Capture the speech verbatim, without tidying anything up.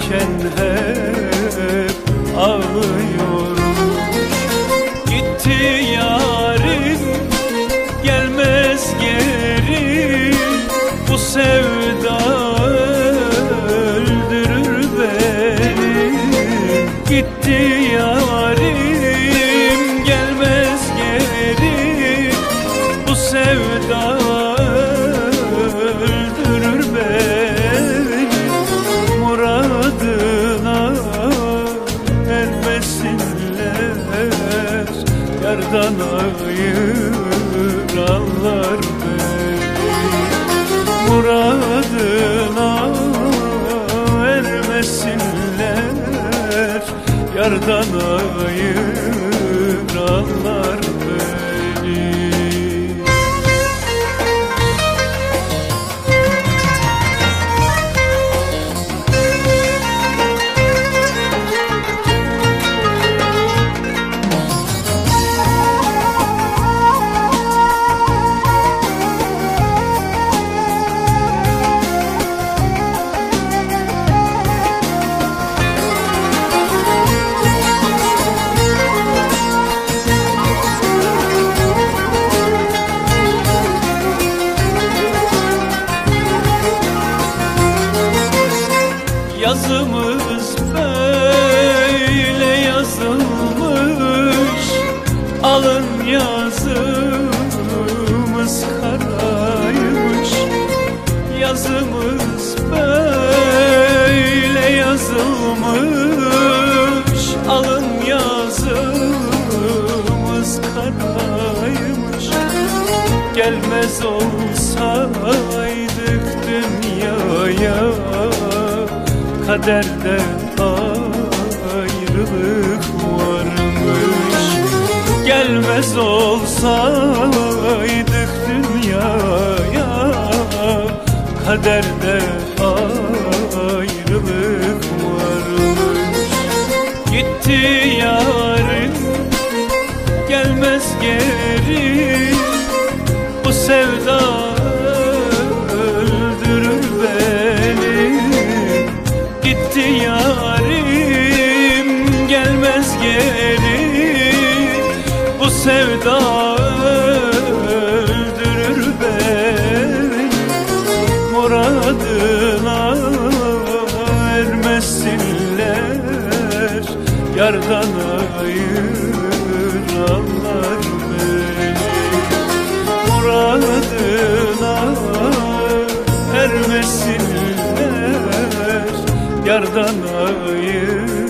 giderken hep ağlıyorum. Gitti yarim, gelmez geri, bu sevda öldürür beni. Gitti yarim, gelmez geri, bu sevda öldürür beni. Muradına ermesinler, yardan ayıranlar beni. Muradına ermesinler, yardan ayıranlar beni. Yazımız böyle yazılmış, alın yazımız karaymış. Yazımız böyle yazılmış, alın yazımız karaymış. Gelmez olsaydık dünyaya, kaderde ayrılık varmış. Gelmez olsaydık dünyaya, kaderde ayrılık varmış. Gitti yarim, gelmez geri, bu sevda öldürür beni. Gitti yarim, gelmez geri, bu sevda öldürür beni. Muradına ermesinler, yardan ayıranlar beni. Muradına ermesinler, yardan ayır